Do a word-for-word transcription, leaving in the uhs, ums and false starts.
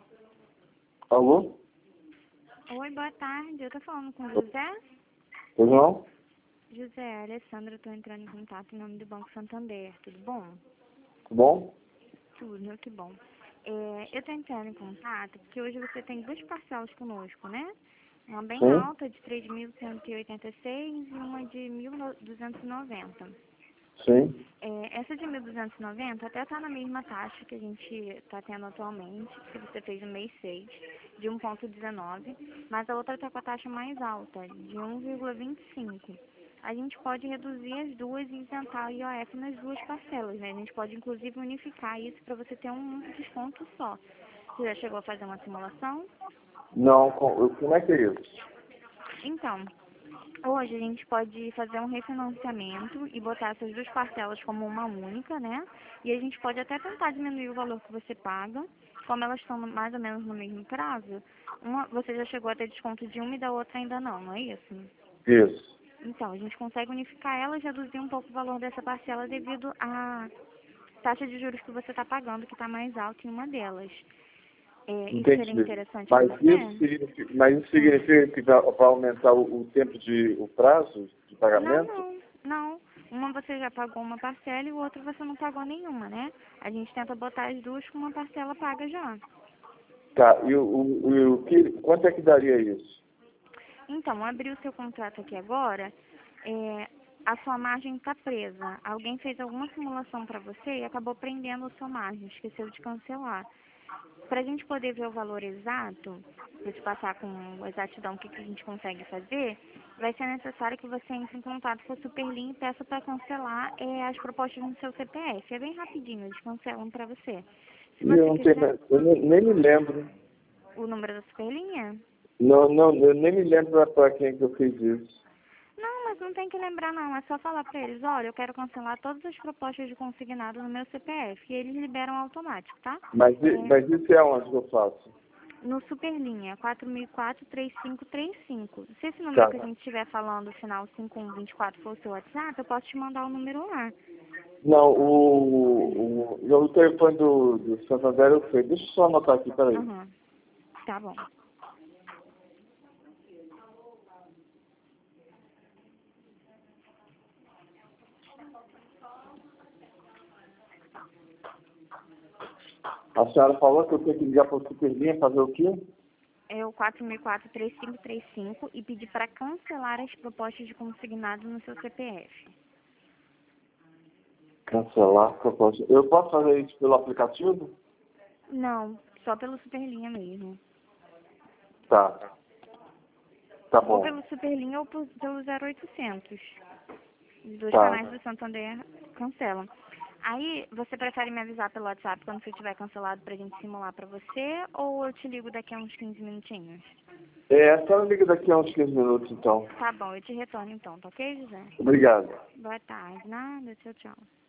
Alô? Oi, boa tarde. Eu tô falando com o José? Pois não? José, Alessandra, eu tô entrando em contato em nome do Banco Santander. Tudo bom? Tudo bom? Tudo, que bom. É, eu tô entrando em contato porque hoje você tem duas parcelas conosco, né? Uma bem Sim? alta de três mil cento e oitenta e seis e uma de mil duzentos e noventa. Sim? É, essa de mil duzentos e noventa até está na mesma taxa que a gente está tendo atualmente, que você fez no mês seis, de um vírgula dezenove, mas a outra está com a taxa mais alta, de um vírgula vinte e cinco. A gente pode reduzir as duas e isentar o I O F nas duas parcelas, né? A gente pode, inclusive, unificar isso para você ter um desconto só. Você já chegou a fazer uma simulação? Não, com- como é que é isso? Então, hoje a gente pode fazer um refinanciamento e botar essas duas parcelas como uma única, né? E a gente pode até tentar diminuir o valor que você paga. Como elas estão mais ou menos no mesmo prazo, uma, você já chegou a ter desconto de uma e da outra ainda não, não é isso? Isso. Então, a gente consegue unificar elas e reduzir um pouco o valor dessa parcela devido à taxa de juros que você está pagando, que está mais alta em uma delas. É, isso seria Entendi. interessante para Mas isso você? significa, mas isso Hum. significa que vai, vai aumentar o, o tempo de, o prazo de Não, pagamento? não, não. Uma você já pagou uma parcela e o outro você não pagou nenhuma, né? A gente tenta botar as duas com uma parcela paga já. Tá, e o, o, o, o que, quanto é que daria isso? Então, abrir o seu contrato aqui agora, é, a sua margem está presa. Alguém fez alguma simulação para você e acabou prendendo a sua margem, esqueceu de cancelar. Para a gente poder ver o valor exato, para te passar com exatidão o que, que a gente consegue fazer, vai ser necessário que você entre em contato com a Superlin e peça para cancelar é, as propostas no seu C P F. É bem rapidinho, eles cancelam para você. Se E eu você não tenho, quiser mais- eu nem, nem me lembro. o número da Superlinha. Não, não, eu nem me lembro para quem que eu fiz isso. Não, mas não tem que lembrar não, é só falar para eles, olha, eu quero cancelar todas as propostas de consignado no meu C P F. E eles liberam automático, tá? Mas, i- É, mas isso é onde que eu faço? no Superlinha, quatro mil e quatro, três cinco três cinco. Se esse número Tá. que a gente estiver falando, final cinco um dois quatro, for o seu WhatsApp, eu posso te mandar o número lá. Não, o, o, o telefone do, do Santander eu sei. Deixa eu só anotar aqui, peraí. Aham, tá bom. A senhora falou que eu tenho que ligar para o Superlinha fazer o quê? É o quatro mil e quatro, três cinco três cinco e pedir para cancelar as propostas de consignado no seu C P F. Cancelar a proposta. Eu posso fazer isso pelo aplicativo? Não, só pelo Superlinha mesmo. Tá, tá Ou bom. pelo Superlinha ou por- pelo zero oitocentos. Os dois Tá. canais do Santander cancelam. Aí, você prefere me avisar pelo WhatsApp quando você tiver cancelado pra gente simular pra você, ou eu te ligo daqui a uns quinze minutinhos? É, a senhora liga daqui a uns quinze minutos, então. Tá bom, eu te retorno então, tá ok, José? Obrigado. Boa tarde, nada, tchau, tchau.